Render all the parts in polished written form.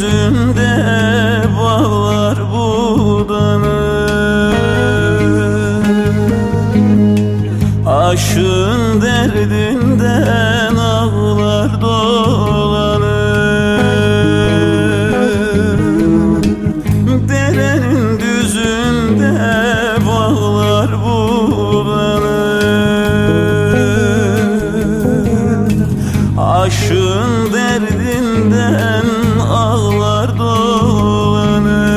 düzünde bağlar budanır. Aşığın derdinden ağlar dolanır. Derenin düzünde bağlar bulanır. Aşığın derdinden ağlar dolanır.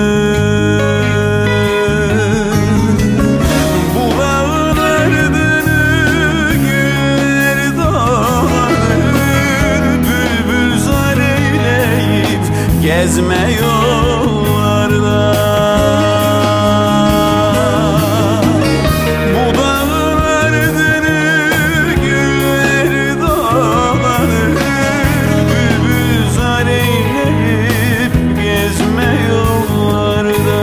Bu bağın ardını güller dolanır. Bülbül zar eyleyip gezme yollarda. Bu dağın ardını güller dolanır. Bülbül zar eyleyip gezme yollarda.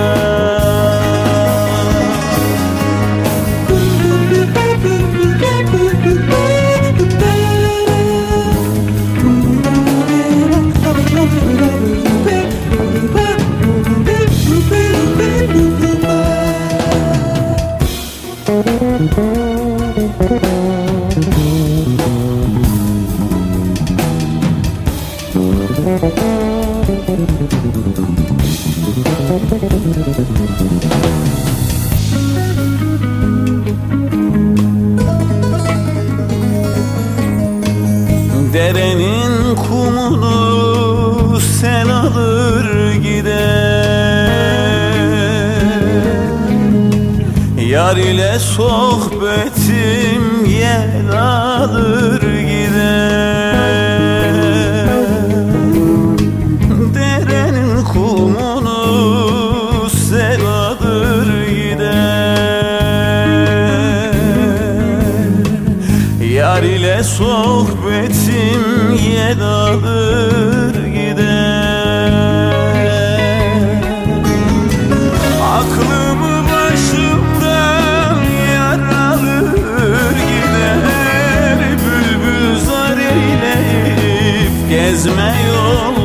Derenin kumunu sel alır gider. Yar ile sohbetim yel alır gider. Derenin kumunu sel alır gider. Yar ile sohbetim yel alır gider. Aklımı başımdan yar alır gider. Bülbül zar eyleyip gezme yol